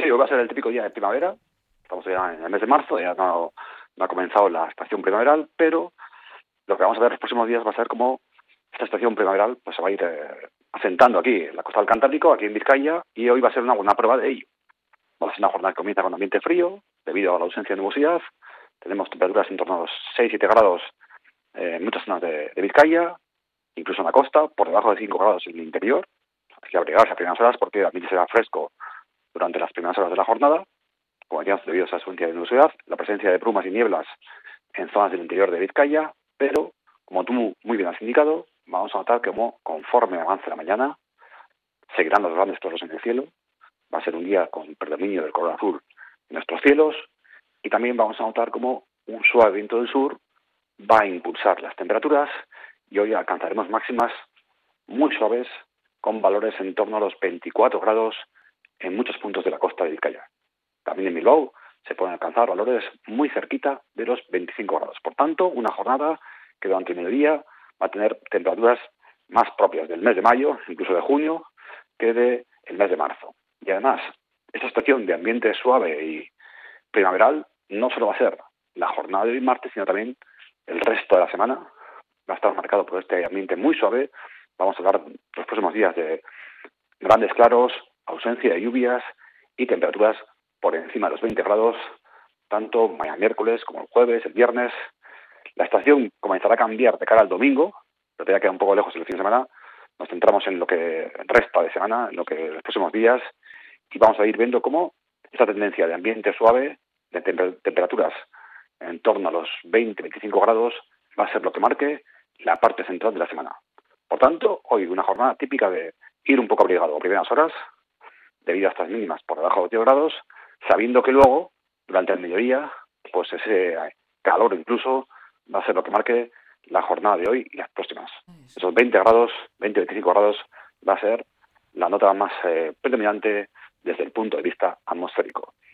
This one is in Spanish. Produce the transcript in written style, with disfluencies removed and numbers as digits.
hoy va a ser el típico día de primavera. Estamos ya en el mes de marzo, ya no ha comenzado la estación primaveral, pero lo que vamos a ver los próximos días va a ser cómo esta estación primaveral pues se va a ir asentando aquí en la costa del Cantábrico, aquí en Vizcaya, y hoy va a ser una buena prueba de ello. Va a ser una jornada que comienza con ambiente frío, debido a la ausencia de nubosidad. Tenemos temperaturas en torno a los 6-7 grados en muchas zonas de Vizcaya, incluso en la costa, por debajo de 5 grados en el interior. Hay que abrigarse a primeras horas porque el ambiente será fresco durante las primeras horas de la jornada, como decíamos, debido a esa ausencia de nubosidad, la presencia de brumas y nieblas en zonas del interior de Vizcaya, pero, como tú muy bien has indicado, vamos a notar que conforme avance la mañana, seguirán los grandes claros en el cielo, va a ser un día con predominio del color azul en nuestros cielos, y también vamos a notar cómo un suave viento del sur va a impulsar las temperaturas, y hoy alcanzaremos máximas muy suaves, con valores en torno a los 24 grados en muchos puntos de la costa de Vizcaya. También en Bilbao se pueden alcanzar valores muy cerquita de los 25 grados. Por tanto, una jornada que durante el mediodía va a tener temperaturas más propias del mes de mayo, incluso de junio, que del mes de marzo. Y además, esta estación de ambiente suave y primaveral no solo va a ser la jornada de hoy martes, sino también el resto de la semana. Va a estar marcado por este ambiente muy suave. Vamos a hablar los próximos días de grandes claros, ausencia de lluvias y temperaturas por encima de los 20 grados, tanto mañana miércoles como el jueves, el viernes. La estación comenzará a cambiar de cara al domingo, pero todavía queda un poco lejos el fin de semana. Nos centramos en lo que resta de semana, en lo que los próximos días, y vamos a ir viendo cómo esta tendencia de ambiente suave, de temperaturas en torno a los 20-25 grados, va a ser lo que marque la parte central de la semana. Por tanto, hoy una jornada típica de ir un poco abrigado a primeras horas, debido a estas mínimas por debajo de 10 grados, sabiendo que luego, durante el mediodía, pues ese calor incluso va a ser lo que marque la jornada de hoy y las próximas. Esos 20 grados, 20-25 grados, va a ser la nota más predominante desde el punto de vista atmosférico.